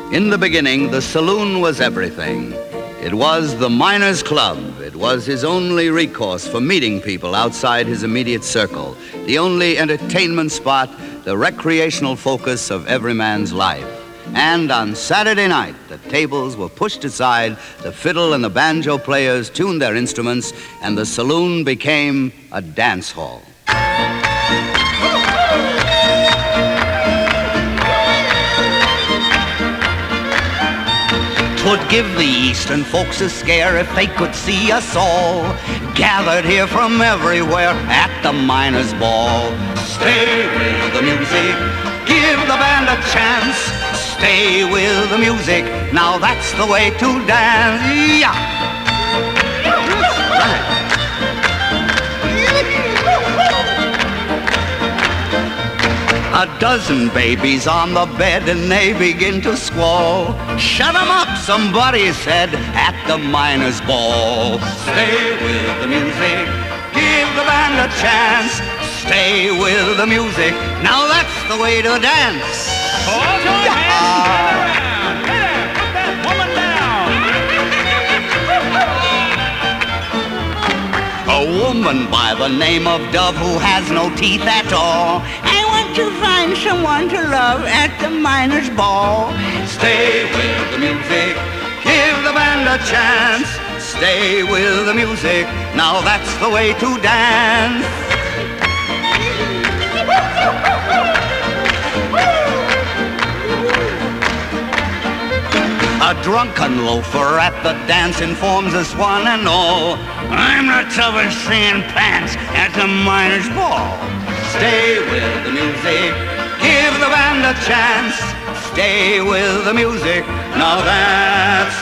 In the beginning, the saloon was everything. It was the Miners' Club. It was his only recourse for meeting people outside his immediate circle, the only entertainment spot, the recreational focus of every man's life. And on Saturday night, the tables were pushed aside, the fiddle and the banjo players tuned their instruments, and the saloon became a dance hall. 'Twould give the eastern folks a scare if they could see us all gathered here from everywhere at the Miners' Ball. Stay with the music, give the band a chance. Stay with the music, now that's the way to dance. Yeah. A dozen babies on the bed and they begin to squall. Shut 'em up, somebody said at the Miners' Ball. Stay with the music, give the band a chance. Stay with the music, now that's the way to dance. Hold your hands, turn around. Hey there, put that woman down. A woman by the name of Dove who has no teeth at all. I want to find someone to love at the Miners' Ball. Stay with the music, give the band a chance. Stay with the music, now that's the way to dance. A drunken loafer at the dance informs us one and all, I'm the toughest thing in pants at the Miners' Ball. Stay with the music, give the band a chance. Stay with the music, now that's